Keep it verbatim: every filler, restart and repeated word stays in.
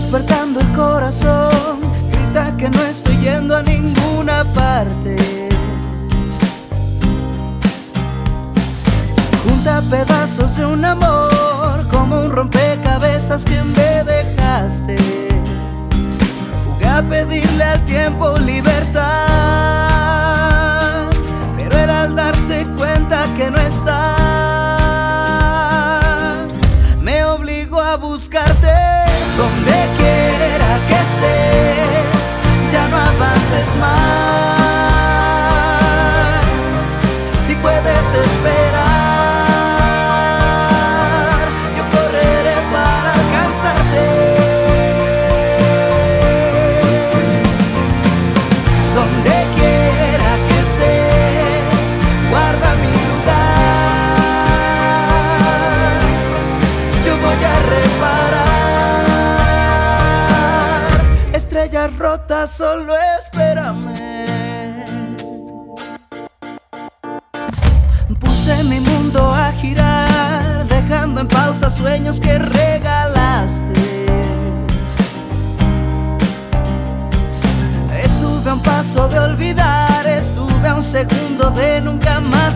despertando el corazón, grita que no estoy yendo a ninguna parte. Junta pedazos de un amor como un rompecabezas que me dejaste. Jugué a pedirle al tiempo libertad, pero él al darse cuenta que no estás, me obligó a buscarte. Donde quiera que estés, ya no avances más. Si puedes esperar, yo correré para alcanzarte. Donde quiera que estés, guarda mi lugar. Yo voy a reparar. Estrellas rotas, solo espérame. Puse mi mundo a girar, dejando en pausa sueños que regalaste. Estuve a un paso de olvidar, estuve a un segundo de nunca más